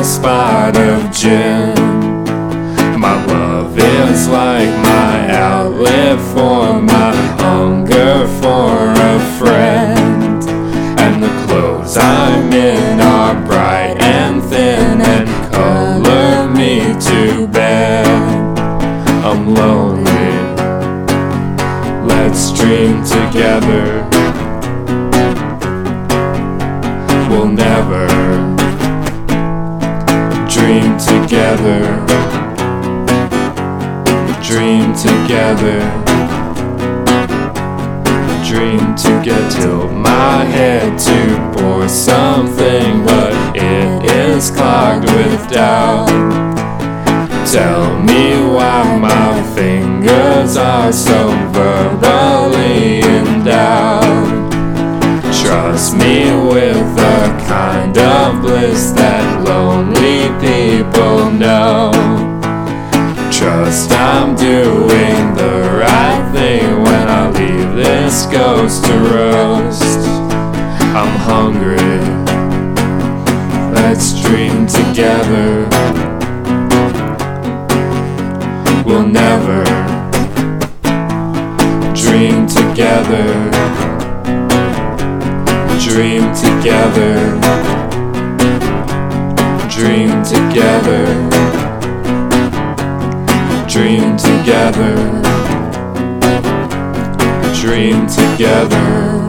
a spot of gin. My love is like my outlet for my hunger for a friend. And the clothes I'm in are bright and thin and color me to bed. I'm lonely, let's dream together. We'll never dream together. Dream together. Dream together. Tilt my head to pour something, but it is clogged with doubt. Tell me why my fingers are so verbally endowed. Trust me with the kind of bliss that lonely people know. Trust I'm doing the right thing when I leave this ghost to roast. I'm hungry, let's dream together. We'll never dream together. Dream together. Dream together. Dream together. Dream together.